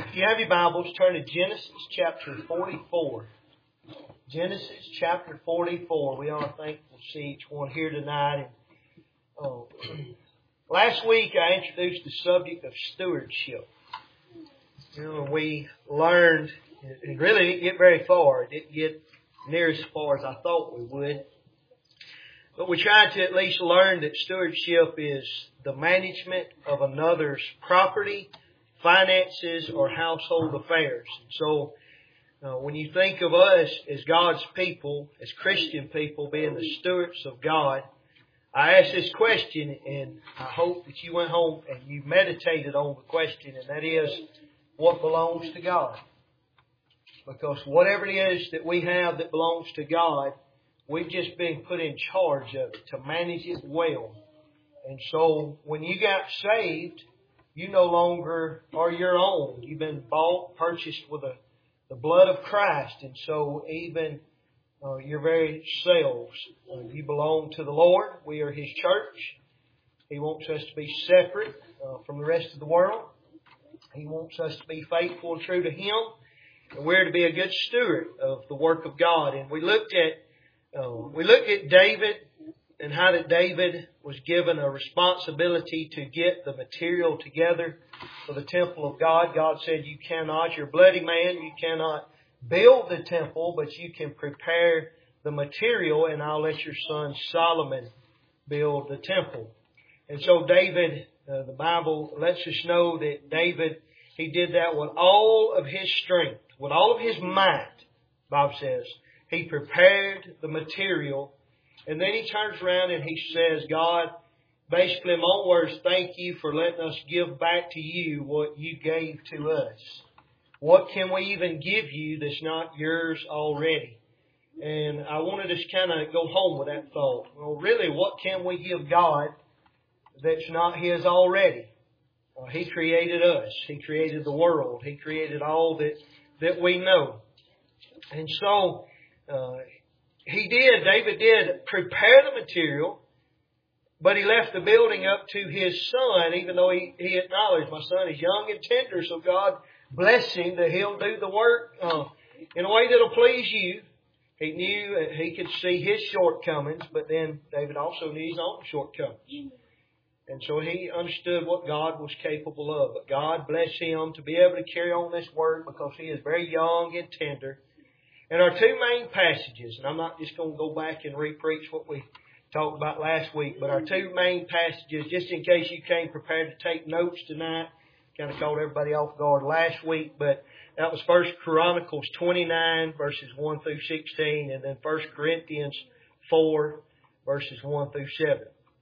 If you have your Bibles, turn to Genesis chapter 44. Genesis chapter 44. We are thankful to see each one here tonight. Last week I introduced the subject of stewardship. We learned, it really didn't get very far. It didn't get near as far as I thought we would. But we tried to at least learn that stewardship is the management of another's property, finances, or household affairs. So, when you think of us as God's people, as Christian people, being the stewards of God, I asked this question, and I hope that you went home and you meditated on the question, and that is, what belongs to God? Because whatever it is that we have that belongs to God, we've just been put in charge of it to manage it well. And so, when you got saved, you no longer are your own. You've been bought, purchased with the blood of Christ. And so even your very selves, you belong to the Lord. We are His church. He wants us to be separate from the rest of the world. He wants us to be faithful and true to Him. And we're to be a good steward of the work of God. And we looked at David, and how that David was given a responsibility to get the material together for the temple of God. God said, you cannot, you're a bloody man, you cannot build the temple, but you can prepare the material, and I'll let your son Solomon build the temple. And so David, the Bible lets us know that David, he did that with all of his strength, with all of his might, Bob says. He prepared the material. And then he turns around and he says, God, basically in my words, thank you for letting us give back to you what you gave to us. What can we even give you that's not yours already? And I wanted to kind of go home with that thought. Well, really, what can we give God that's not His already? He created us. He created the world. He created all that we know. And so, David did prepare the material, but he left the building up to his son, even though he acknowledged, my son is young and tender, so God bless him that he'll do the work in a way that'll please you. He knew that he could see his shortcomings, but then David also knew his own shortcomings. And so he understood what God was capable of. But God bless him to be able to carry on this work because he is very young and tender. And our two main passages, and I'm not just going to go back and re-preach what we talked about last week, but our two main passages, just in case you came prepared to take notes tonight, kind of caught everybody off guard last week, but that was 1 Chronicles 29, verses 1 through 16, and then 1 Corinthians 4, verses 1 through 7.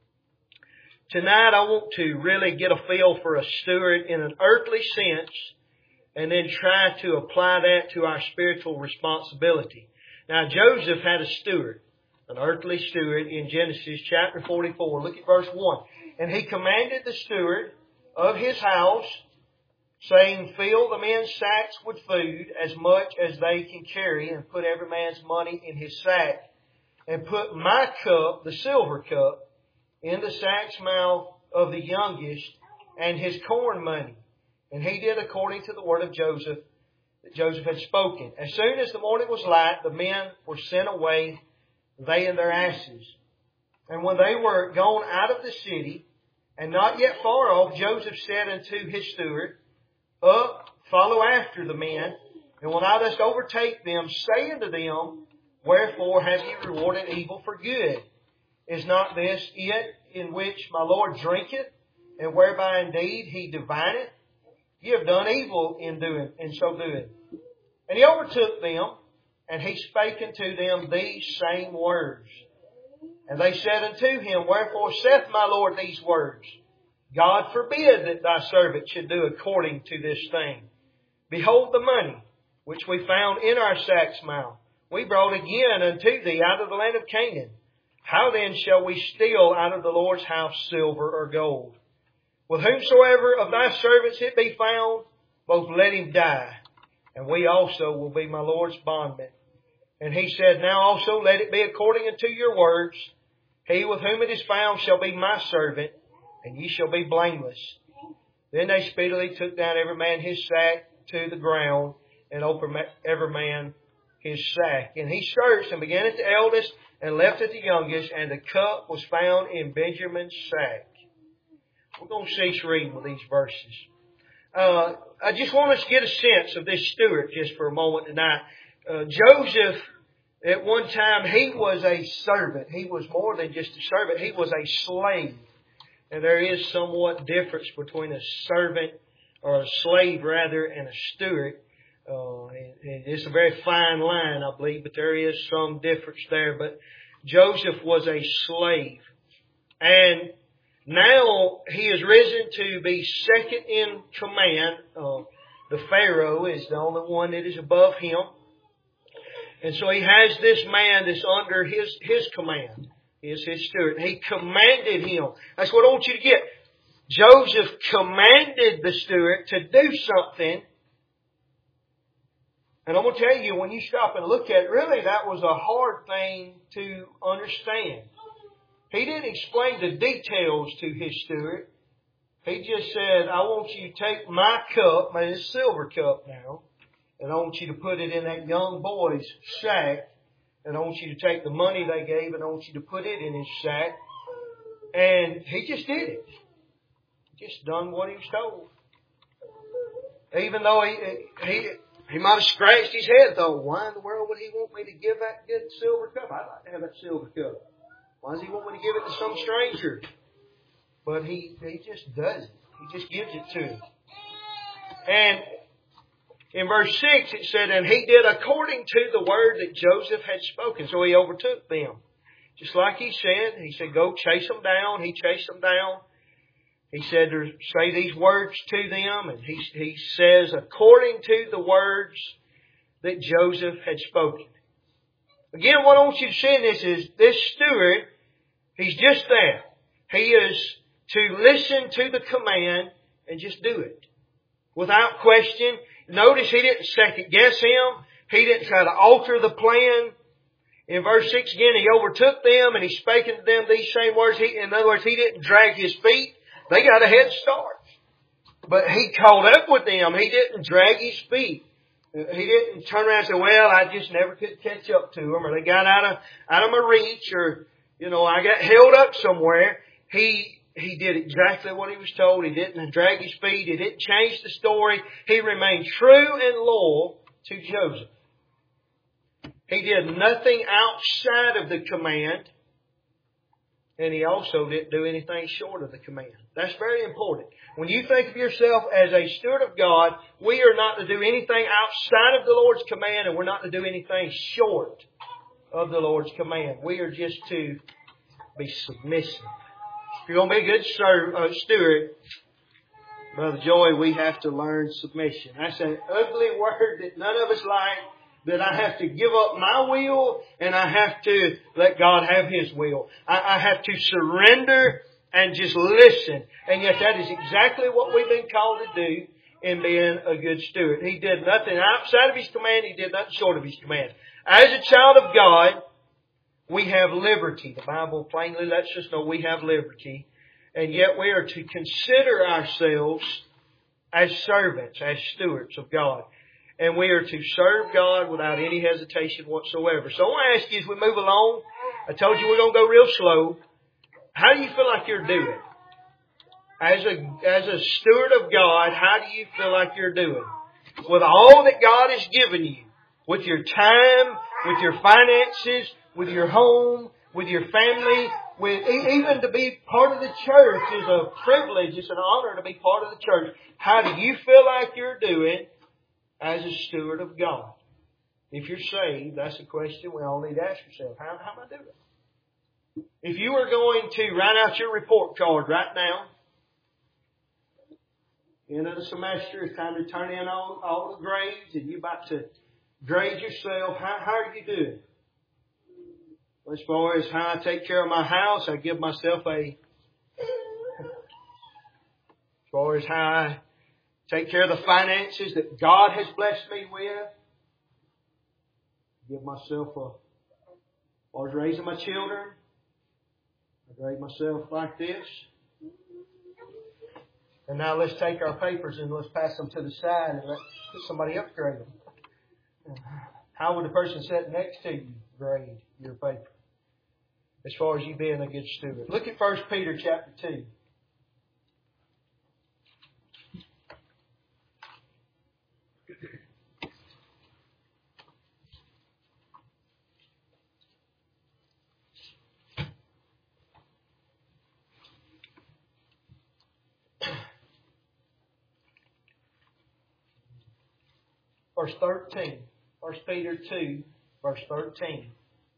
Tonight I want to really get a feel for a steward in an earthly sense, and then try to apply that to our spiritual responsibility. Now, Joseph had a steward, an earthly steward, in Genesis chapter 44. Look at verse 1. And he commanded the steward of his house, saying, fill the men's sacks with food, as much as they can carry, and put every man's money in his sack. And put my cup, the silver cup, in the sack's mouth of the youngest, and his corn money. And he did according to the word of Joseph that Joseph had spoken. As soon as the morning was light, the men were sent away, they and their asses. And when they were gone out of the city, and not yet far off, Joseph said unto his steward, up, follow after the men, and when thou dost overtake them, say unto them, wherefore have ye rewarded evil for good? Is not this it in which my Lord drinketh, and whereby indeed he divineth? Ye have done evil in so doing. And he overtook them, and he spake unto them these same words. And they said unto him, wherefore saith my Lord these words? God forbid that thy servant should do according to this thing. Behold the money which we found in our sack's mouth. We brought again unto thee out of the land of Canaan. How then shall we steal out of the Lord's house silver or gold? With whomsoever of thy servants it be found, both let him die, and we also will be my Lord's bondmen. And he said, now also let it be according unto your words. He with whom it is found shall be my servant, and ye shall be blameless. Then they speedily took down every man his sack, to the ground, and opened every man his sack. And he searched and began at the eldest and left at the youngest, and the cup was found in Benjamin's sack. We're going to cease reading with these verses. I just want us to get a sense of this steward just for a moment tonight. Joseph, at one time, he was a servant. He was more than just a servant. He was a slave. And there is somewhat difference between a servant, or a slave rather, and a steward. It's a very fine line, I believe, but there is some difference there. But Joseph was a slave. And now he is risen to be second in command. The Pharaoh is the only one that is above him. And so he has this man that's under his command. He is his steward. He commanded him. That's what I want you to get. Joseph commanded the steward to do something. And I'm going to tell you, when you stop and look at it, really that was a hard thing to understand. He didn't explain the details to his steward. He just said, I want you to take my cup, my silver cup now, and I want you to put it in that young boy's sack, and I want you to take the money they gave, and I want you to put it in his sack. And he just did it. Just done what he was told. Even though he might have scratched his head, though. Why in the world would he want me to give that good silver cup? I'd like to have that silver cup. Why does he want me to give it to some stranger? But he just does it. He just gives it to him. And in verse 6 it said, and he did according to the word that Joseph had spoken. So he overtook them. Just like he said, go chase them down. He chased them down. He said to say these words to them. And he says, according to the words that Joseph had spoken. Again, what I want you to see in this is, this steward, he's just there. He is to listen to the command and just do it. Without question. Notice he didn't second guess him. He didn't try to alter the plan. In verse 6 again, he overtook them and he spake unto them these same words. In other words, he didn't drag his feet. They got a head start. But he caught up with them. He didn't drag his feet. He didn't turn around and say, well, I just never could catch up to them, or they got out of my reach, or, I got held up somewhere. He did exactly what he was told. He didn't drag his feet. He didn't change the story. He remained true and loyal to Joseph. He did nothing outside of the command. And he also didn't do anything short of the command. That's very important. When you think of yourself as a steward of God, we are not to do anything outside of the Lord's command, and we're not to do anything short of the Lord's command. We are just to be submissive. If you're going to be a good steward, Brother Joy, we have to learn submission. That's an ugly word that none of us like. That I have to give up my will and I have to let God have His will. I have to surrender and just listen. And yet that is exactly what we've been called to do in being a good steward. He did nothing outside of His command. He did nothing short of His command. As a child of God, we have liberty. The Bible plainly lets us know we have liberty. And yet we are to consider ourselves as servants, as stewards of God. And we are to serve God without any hesitation whatsoever. So I want to ask you as we move along, I told you we're going to go real slow. How do you feel like you're doing? As a steward of God, how do you feel like you're doing? With all that God has given you, with your time, with your finances, with your home, with your family, even to be part of the church is a privilege, it's an honor to be part of the church. How do you feel like you're doing as a steward of God? If you're saved, that's a question we all need to ask ourselves. How am I doing? If you were going to write out your report card right now, end of the semester, it's time to turn in all the grades, and you're about to grade yourself. How are you doing? As far as how I take care of my house, I give myself as far as how I take care of the finances that God has blessed me with. Give myself as far as raising my children. I grade myself like this. And now let's take our papers and let's pass them to the side and let somebody else grade them. How would the person sitting next to you grade your paper? As far as you being a good steward. Look at 1 Peter chapter 2. Verse 13. 1 Peter 2, verse 13.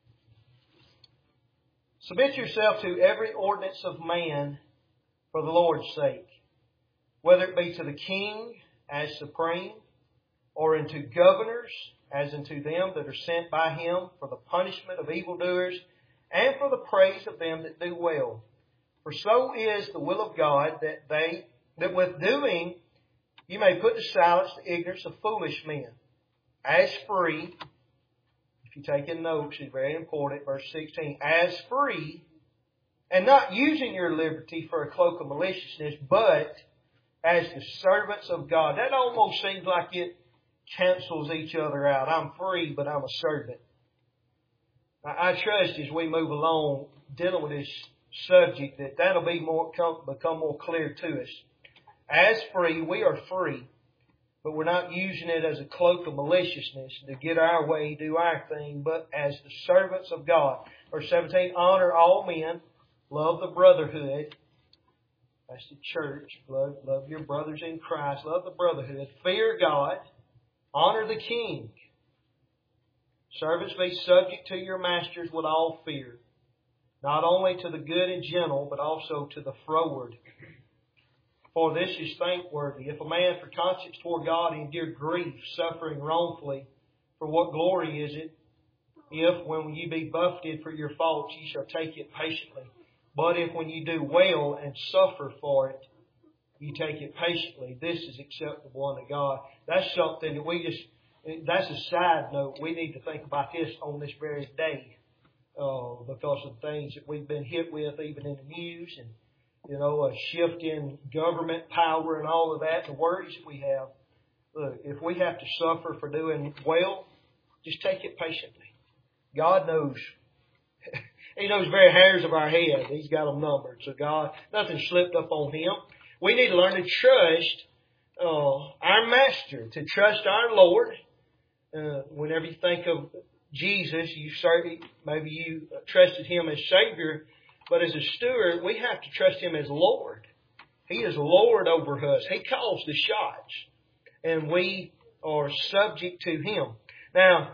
Submit yourself to every ordinance of man for the Lord's sake, whether it be to the king as supreme, or unto governors as unto them that are sent by him for the punishment of evildoers, and for the praise of them that do well. For so is the will of God, that with doing you may put to silence the ignorance of foolish men, as free. If you take in notes, it's very important. Verse 16, as free, and not using your liberty for a cloak of maliciousness, but as the servants of God. That almost seems like it cancels each other out. I'm free, but I'm a servant. I trust as we move along dealing with this subject that'll be become more clear to us. As free, we are free, but we're not using it as a cloak of maliciousness to get our way, do our thing, but as the servants of God. Verse 17, honor all men, love the brotherhood. That's the church. Love your brothers in Christ. Love the brotherhood. Fear God. Honor the king. Servants, be subject to your masters with all fear, not only to the good and gentle, but also to the froward. For this is thankworthy. If a man for conscience toward God endure grief, suffering wrongfully, for what glory is it, if when you be buffeted for your faults, ye shall take it patiently? But if when you do well and suffer for it, you take it patiently, this is acceptable unto God. That's something that that's a side note. We need to think about this on this very day, because of things that we've been hit with, even in the news, and a shift in government power and all of that, the worries we have. Look, if we have to suffer for doing well, just take it patiently. God knows. He knows the very hairs of our head. He's got them numbered. So God, nothing slipped up on Him. We need to learn to trust our Master, to trust our Lord. Whenever you think of Jesus, maybe you trusted Him as Savior. But as a steward, we have to trust Him as Lord. He is Lord over us. He calls the shots. And we are subject to Him. Now,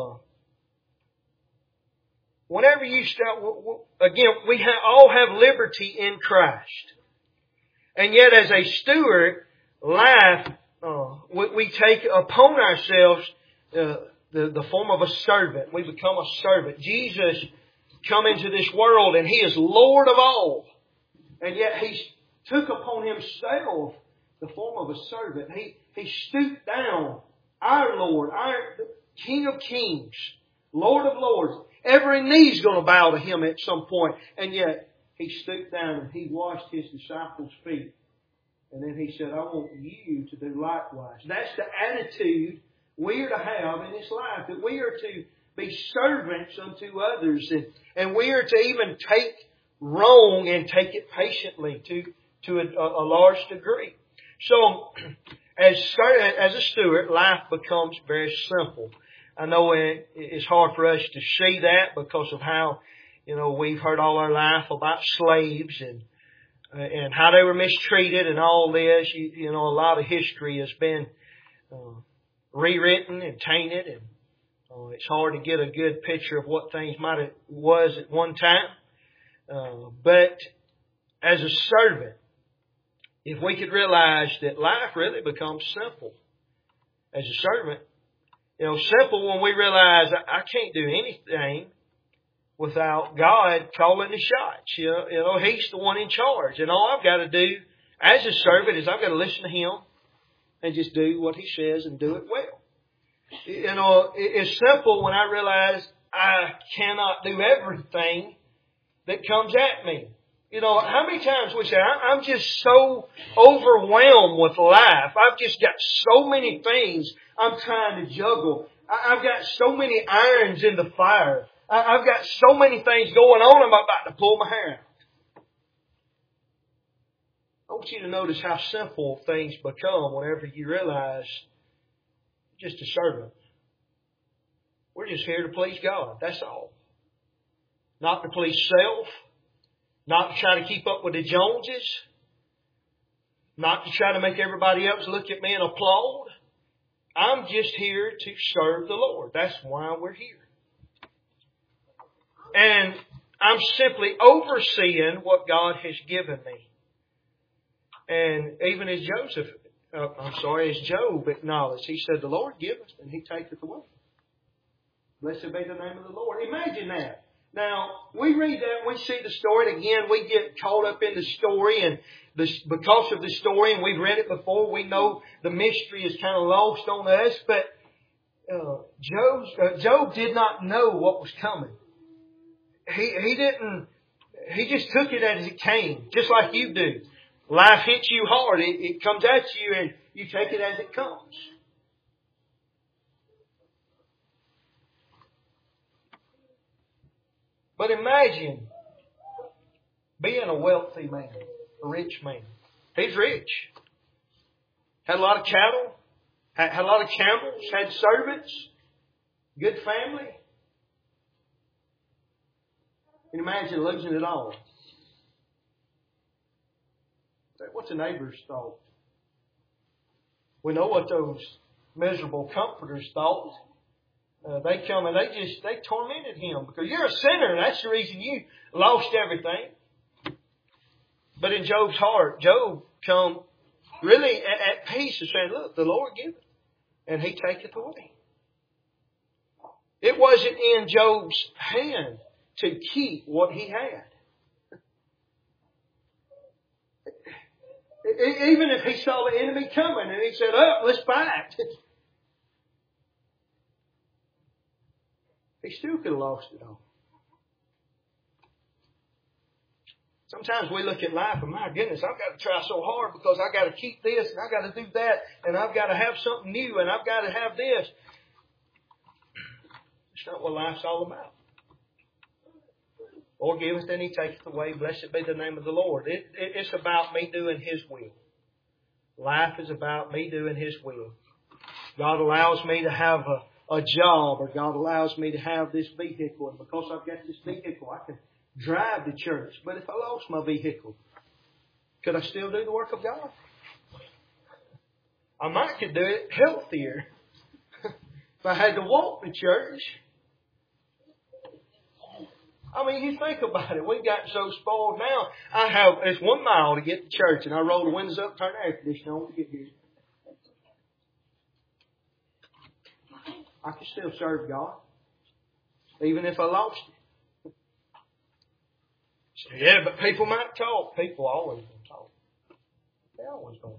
whenever you start, again, we all have liberty in Christ. And yet as a steward, life, we take upon ourselves the form of a servant. We become a servant. Jesus come into this world and He is Lord of all. And yet He took upon Himself the form of a servant. He stooped down, our Lord, our King of Kings, Lord of Lords. Every knee's going to bow to Him at some point. And yet He stooped down and He washed His disciples' feet. And then He said, I want you to do likewise. That's the attitude we are to have in this life, that we are to be servants unto others, and we are to even take wrong and take it patiently to a large degree. So, as a steward, life becomes very simple. I know it's hard for us to see that because of how, we've heard all our life about slaves and how they were mistreated and all this. A lot of history has been rewritten and tainted, and it's hard to get a good picture of what things was at one time. But as a servant, if we could realize that life really becomes simple. As a servant, simple when we realize I can't do anything without God calling the shots. He's the one in charge. And all I've got to do as a servant is I've got to listen to Him and just do what He says and do it well. It's simple when I realize I cannot do everything that comes at me. You know, how many times we say, I'm just so overwhelmed with life. I've just got so many things I'm trying to juggle. I've got so many irons in the fire. I've got so many things going on, I'm about to pull my hair out. I want you to notice how simple things become whenever you realize you're just a servant. We're just here to please God. That's all. Not to please self. Not to try to keep up with the Joneses. Not to try to make everybody else look at me and applaud. I'm just here to serve the Lord. That's why we're here. And I'm simply overseeing what God has given me. And even as Job acknowledged, he said, the Lord giveth and He taketh away. Blessed be the name of the Lord. Imagine that. Now, we read that, we see the story, and again, we get caught up in the story, and because of the story, and we've read it before, we know the mystery is kind of lost on us, but Job did not know what was coming. He just took it as it came, just like you do. Life hits you hard, it comes at you, and you take it as it comes. But imagine being a wealthy man, a rich man. He's rich. Had a lot of cattle, had a lot of camels, had servants, good family. And imagine losing it all. What's a neighbor's thought? We know what those miserable comforters thought. They come and they tormented him because you're a sinner and that's the reason you lost everything. But in Job's heart, Job come really at peace and saying, look, the Lord giveth and He taketh away. It wasn't in Job's hand to keep what he had. Even if he saw the enemy coming and he said, let's fight. He still could have lost it all. Sometimes we look at life and my goodness, I've got to try so hard because I've got to keep this and I've got to do that and I've got to have something new and I've got to have this. It's not what life's all about. Lord giveth and He taketh away. Blessed be the name of the Lord. It's about me doing His will. Life is about me doing His will. God allows me to have a job, or God allows me to have this vehicle, and because I've got this vehicle, I can drive to church. But if I lost my vehicle, could I still do the work of God? I might could do it healthier if I had to walk to church. I mean, you think about it. We've gotten so spoiled now. It's 1 mile to get to church, and I roll the windows up, turn the air conditioner on to get here. I can still serve God, even if I lost it. So, yeah, but people might talk. People always going to talk. They're always going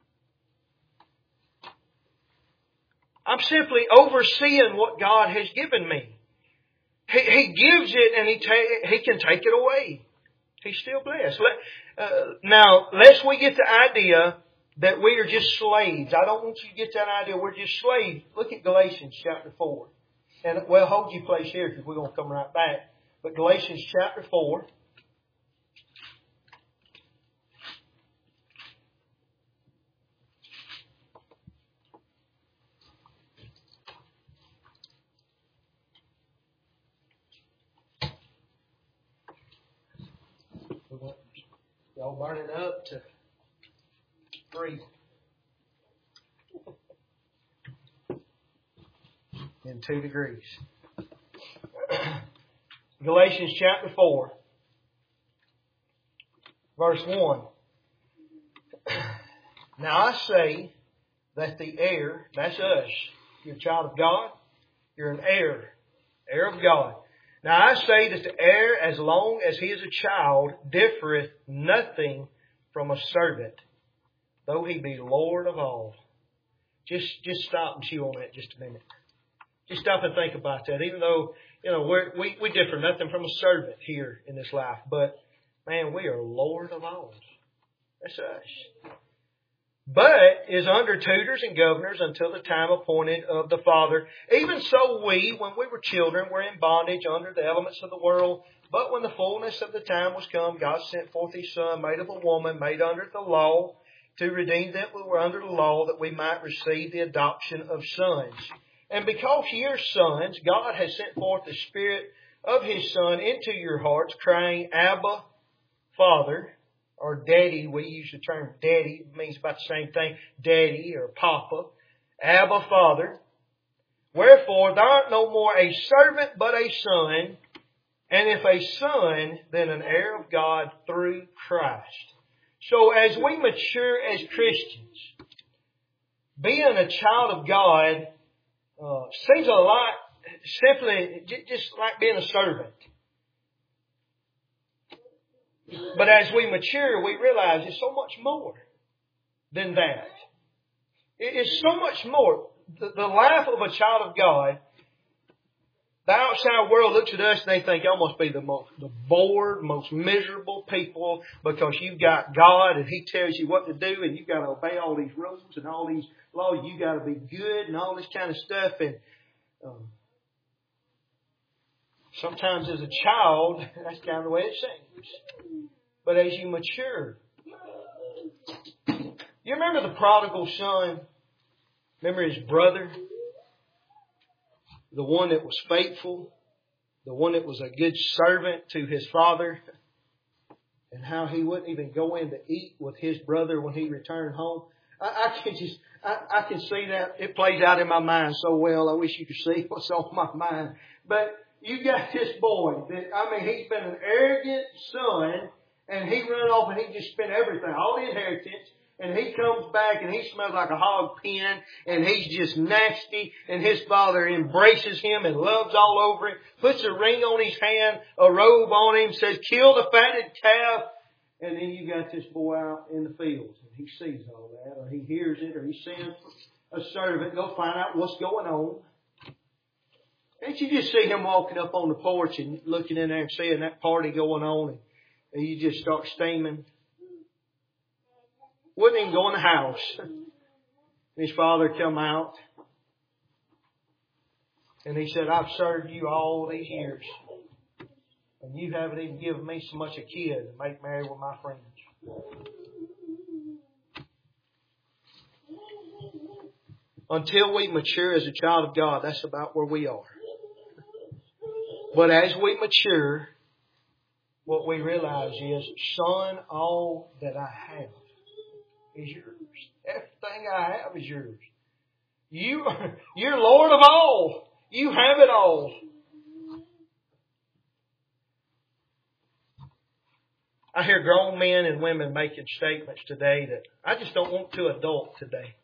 to. I'm simply overseeing what God has given me. He gives it and He can take it away. He's still blessed. Now, lest we get the idea that we are just slaves. I don't want you to get that idea. We're just slaves. Look at Galatians chapter 4. And, well, hold your place here because we're going to come right back. But Galatians chapter 4. Y'all burning up to 3. And 2 degrees. Galatians chapter 4. Verse 1. Now I say that the heir, that's us, you're a child of God, you're an heir of God. Now I say that the heir, as long as he is a child, differeth nothing from a servant, though he be Lord of all. Just stop and chew on that just a minute. Just stop and think about that. Even though, we differ nothing from a servant here in this life, but Man, we are Lord of all. That's us. But is under tutors and governors until the time appointed of the Father. Even so we, when we were children, were in bondage under the elements of the world. But when the fullness of the time was come, God sent forth His Son, made of a woman, made under the law, to redeem them who were under the law, that we might receive the adoption of sons. And because ye are sons, God has sent forth the Spirit of His Son into your hearts, crying, Abba, Father. Or daddy, we use the term daddy. It means about the same thing. Daddy or papa. Abba, Father. Wherefore thou art no more a servant, but a son. And if a son, then an heir of God through Christ. So as we mature as Christians, being a child of God seems a lot simply just like being a servant. But as we mature, we realize it's so much more than that. It's so much more. The life of a child of God, the outside world looks at us and they think y'all must be the bored, most miserable people because you've got God and He tells you what to do and you've got to obey all these rules and all these laws. You've got to be good and all this kind of stuff. And sometimes as a child, that's kind of the way it seems. But as you mature, you remember the prodigal son? Remember his brother? The one that was faithful? The one that was a good servant to his father? And how he wouldn't even go in to eat with his brother when he returned home? I can see that. It plays out in my mind so well. I wish you could see what's on my mind. But you got this boy that, he's been an arrogant son, and he run off and he just spent everything, all the inheritance, and he comes back and he smells like a hog pen, and he's just nasty, and his father embraces him and loves all over him, puts a ring on his hand, a robe on him, says, kill the fatted calf, and then you got this boy out in the fields, and he sees all that, or he hears it, or he sends a servant, go find out what's going on. Can't you just see him walking up on the porch and looking in there and seeing that party going on, and you just start steaming? Wouldn't even go in the house. His father come out, and he said, I've served you all these years, and you haven't even given me so much a kid to make merry with my friends. Until we mature as a child of God, that's about where we are. But as we mature, what we realize is, son, all that I have is yours. Everything I have is yours. You're Lord of all. You have it all. I hear grown men and women making statements today that I just don't want to adult today.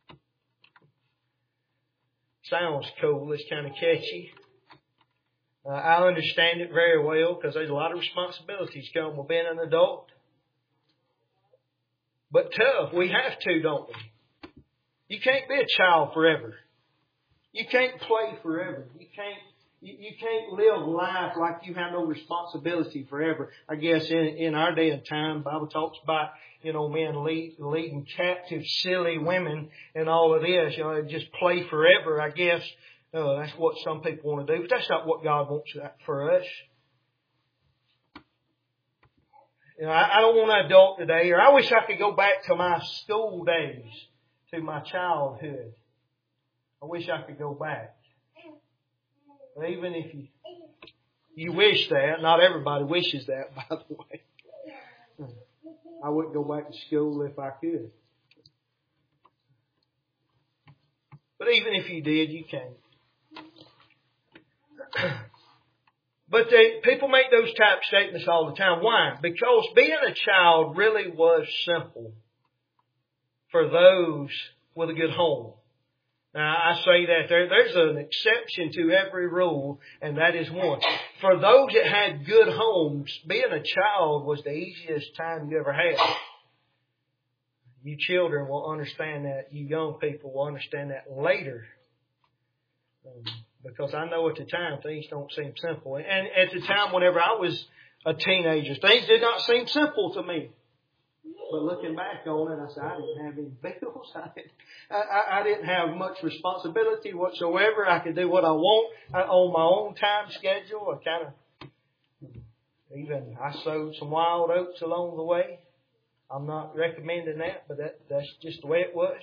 Sounds cool. It's kind of catchy. I understand it very well because there's a lot of responsibilities come with being an adult. But tough. We have to, don't we? You can't be a child forever. You can't play forever. You can't live life like you have no responsibility forever. I guess in our day and time, the Bible talks about, men leading captive silly women and all of this. Just play forever. I guess that's what some people want to do. But that's not what God wants for us. I don't want to adult today, or I wish I could go back to my school days, to my childhood. I wish I could go back. But even if you wish that, not everybody wishes that, by the way. I wouldn't go back to school if I could. But even if you did, you can't. But people make those type of statements all the time. Why? Because being a child really was simple for those with a good home. Now, I say that there's an exception to every rule, and that is one. For those that had good homes, being a child was the easiest time you ever had. You children will understand that. You young people will understand that later. Because I know at the time things don't seem simple. And at the time whenever I was a teenager. Things did not seem simple to me. But looking back on it, I said, I didn't have any bills. I didn't have much responsibility whatsoever. I could do what I want on my own time schedule. I sowed some wild oats along the way. I'm not recommending that, but that's just the way it was.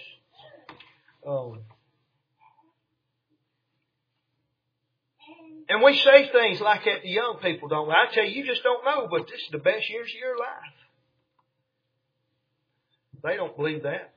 And we say things like that to young people, don't we? I tell you, you just don't know, but this is the best years of your life. They don't believe that.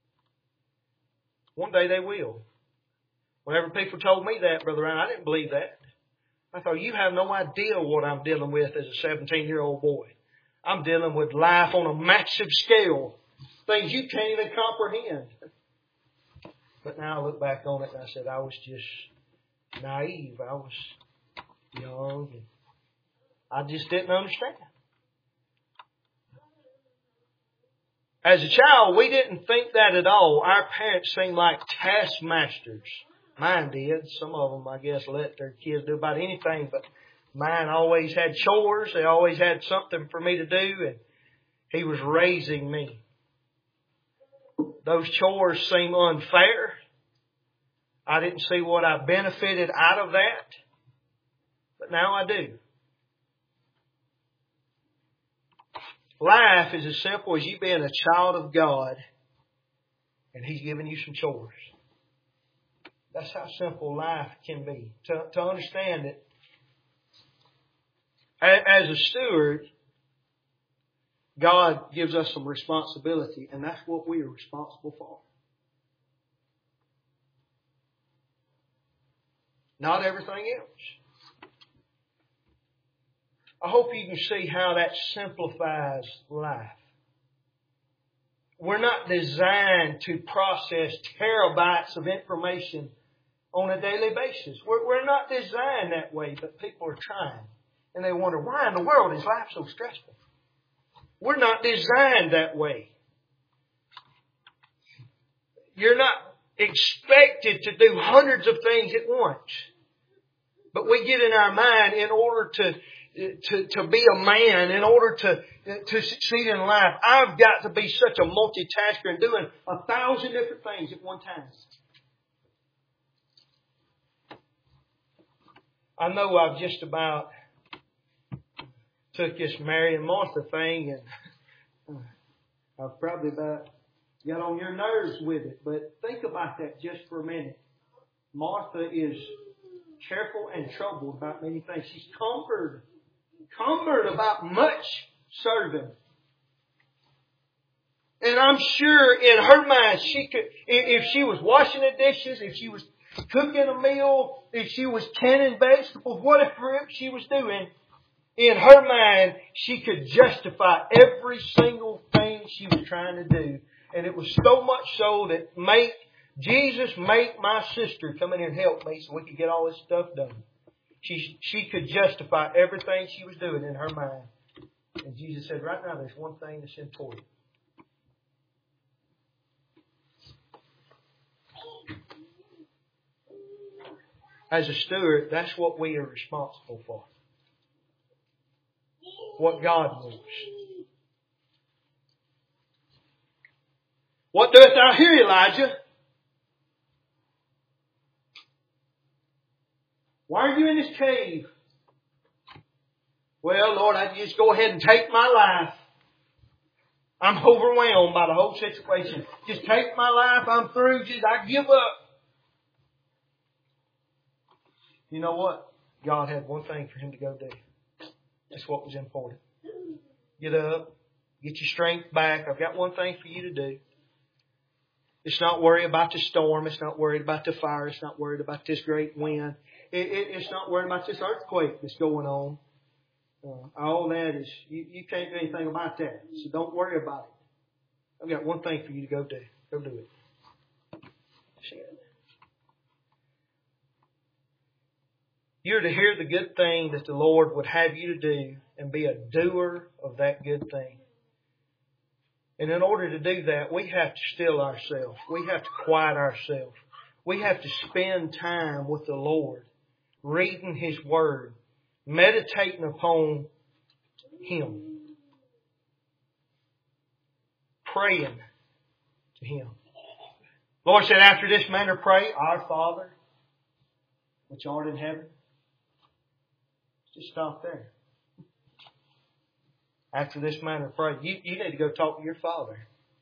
One day they will. Whenever people told me that, Brother Ryan, I didn't believe that. I thought, you have no idea what I'm dealing with as a 17-year-old boy. I'm dealing with life on a massive scale. Things you can't even comprehend. But now I look back on it and I said, I was just naive. I was young. And I just didn't understand. As a child, we didn't think that at all. Our parents seemed like taskmasters. Mine did. Some of them, I guess, let their kids do about anything, but mine always had chores. They always had something for me to do, and he was raising me. Those chores seem unfair. I didn't see what I benefited out of that, but now I do. Life is as simple as you being a child of God and He's giving you some chores. That's how simple life can be. To understand it, as a steward, God gives us some responsibility, and that's what we are responsible for. Not everything else. I hope you can see how that simplifies life. We're not designed to process terabytes of information on a daily basis. We're not designed that way, but people are trying. And they wonder, why in the world is life so stressful? We're not designed that way. You're not expected to do hundreds of things at once. But we get in our mind, in order to be a man, in order to succeed in life, I've got to be such a multitasker and doing 1,000 different things at one time. I know I've just about took this Mary and Martha thing, and I've probably about got on your nerves with it. But think about that just for a minute. Martha is careful and troubled about many things. She's cumbered about much serving. And I'm sure in her mind, she could, if she was washing the dishes, if she was cooking a meal, if she was canning vegetables, whatever she was doing, in her mind, she could justify every single thing she was trying to do. And it was so much so that Jesus, make my sister come in here and help me so we could get all this stuff done. She could justify everything she was doing in her mind. And Jesus said, right now there's one thing that's important. As a steward, that's what we are responsible for. What God wants. What doeth thou here, Elijah? Why are you in this cave? Well, Lord, I just go ahead and take my life. I'm overwhelmed by the whole situation. Just take my life. I'm through. I give up. You know what? God had one thing for him to go do. That's what was important. Get up. Get your strength back. I've got one thing for you to do. It's not worry about the storm. It's not worried about the fire. It's not worried about this great wind. It's not worried about this earthquake that's going on. All that is, you can't do anything about that. So don't worry about it. I've got one thing for you to go do. Go do it. You're to hear the good thing that the Lord would have you to do and be a doer of that good thing. And in order to do that, we have to still ourselves. We have to quiet ourselves. We have to spend time with the Lord, reading His Word, meditating upon Him. Praying to Him. The Lord said, after this manner pray, Our Father, which art in heaven. Just stop there. After this manner pray. You need to go talk to your Father.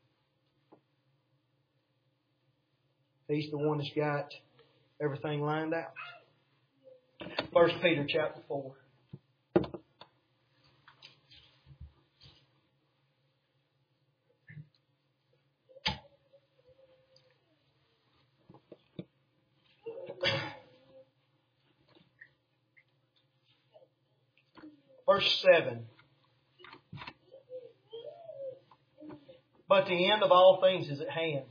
He's the one that's got everything lined out. 1 Peter chapter 4. Verse 7. But the end of all things is at hand.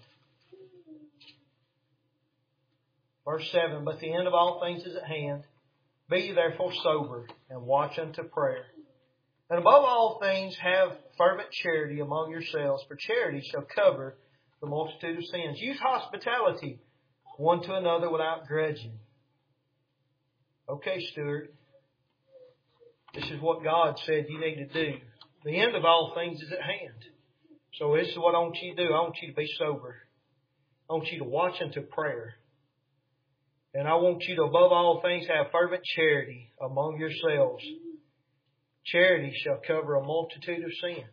Verse 7. But the end of all things is at hand. Be ye therefore sober, and watch unto prayer. And above all things have fervent charity among yourselves, for charity shall cover the multitude of sins. Use hospitality one to another without grudging. Okay, Stuart. This is what God said you need to do. The end of all things is at hand. So this is what I want you to do. I want you to be sober. I want you to watch unto prayer. And I want you to, above all things, have fervent charity among yourselves. Charity shall cover a multitude of sins.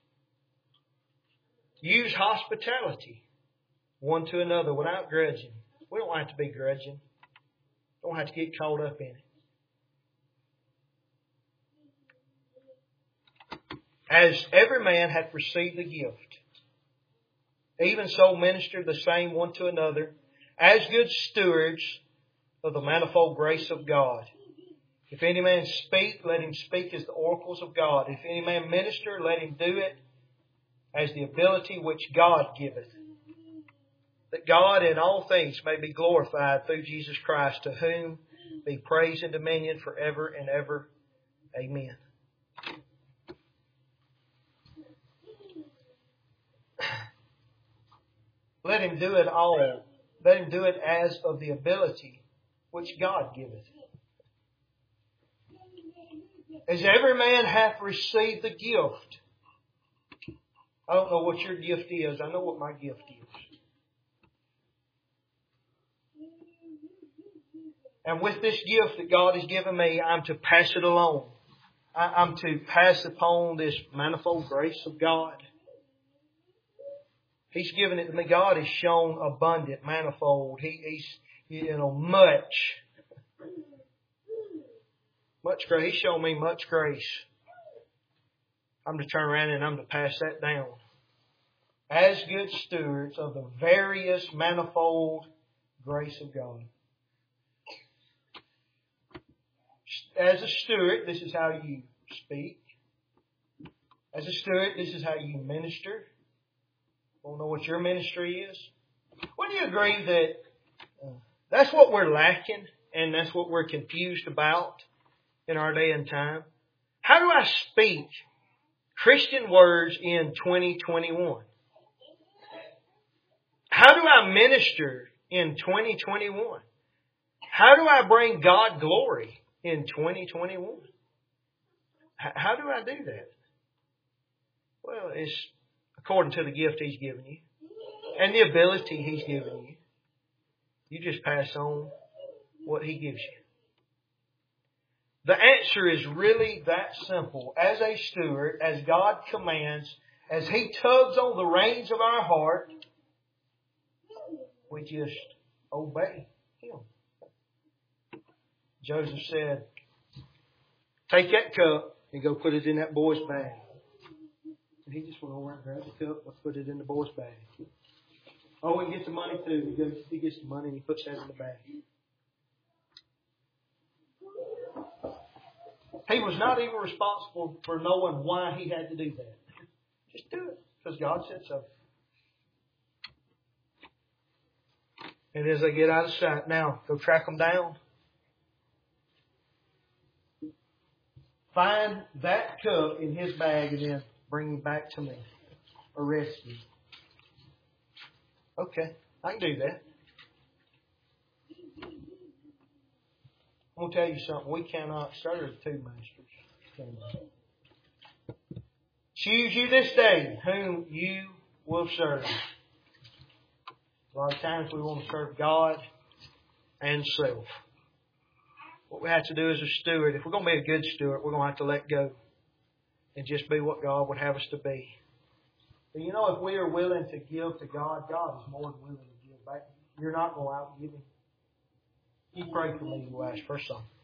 Use hospitality one to another without grudging. We don't have to be grudging. Don't have to get caught up in it. As every man hath received the gift, even so minister the same one to another, as good stewards of the manifold grace of God. If any man speak, let him speak as the oracles of God. If any man minister, let him do it as the ability which God giveth, that God in all things may be glorified through Jesus Christ, to whom be praise and dominion forever and ever. Amen. Let him do it all. Let him do it as of the ability which God giveth. As every man hath received the gift. I don't know what your gift is. I know what my gift is. And with this gift that God has given me, I'm to pass it along. I'm to pass upon this manifold grace of God. He's given it to me. God has shown abundant, manifold. He's much grace. He's shown me much grace. I'm to turn around and I'm to pass that down. As good stewards of the various manifold grace of God. As a steward, this is how you speak. As a steward, this is how you minister. Want to know what your ministry is? Wouldn't you agree that that's what we're lacking and that's what we're confused about in our day and time? How do I speak Christian words in 2021? How do I minister in 2021? How do I bring God glory in 2021? How do I do that? Well, it's according to the gift He's given you and the ability He's given you. You just pass on what He gives you. The answer is really that simple. As a steward, as God commands, as He tugs on the reins of our heart, we just obey Him. Joseph said, take that cup and go put it in that boy's bag. And he just went over and grabbed the cup and put it in the boy's bag. Oh, he gets the money too. He gets the money and he puts that in the bag. He was not even responsible for knowing why he had to do that. Just do it because God said so. And as they get out of sight, now go track them down. Find that cup in his bag and then bring him back to me. Arrest me. Okay, I can do that. I'm going to tell you something. We cannot serve two masters. Choose you this day whom you will serve. A lot of times we want to serve God and self. What we have to do as a steward, if we're going to be a good steward, we're going to have to let go and just be what God would have us to be. But you know, if we are willing to give to God, God is more than willing to give back. You're not going out and give Him. You pray for me, we'll ask for a song.